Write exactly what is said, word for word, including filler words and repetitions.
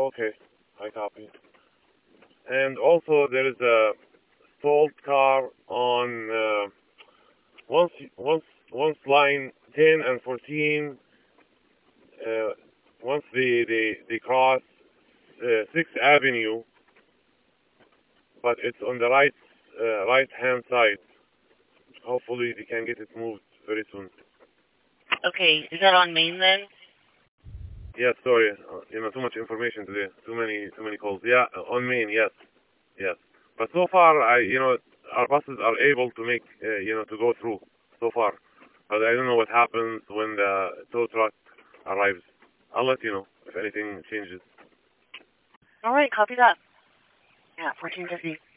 Okay, I copy. And also there is a stalled car on uh, once once once line ten and fourteen. Uh, once they they they cross uh, Sixth Avenue, but it's on the right uh, right hand side. Hopefully they can get it moved very soon. Okay, is that on Main then? Yes, sorry, uh, you know, too much information today, too many too many calls. Yeah, uh, on Main, yes, yes. But so far, I you know our buses are able to make uh, you know to go through so far. But I don't know what happens when the tow truck arrives. I'll let you know if anything changes. All right, copy that. Yeah, fourteen fifty.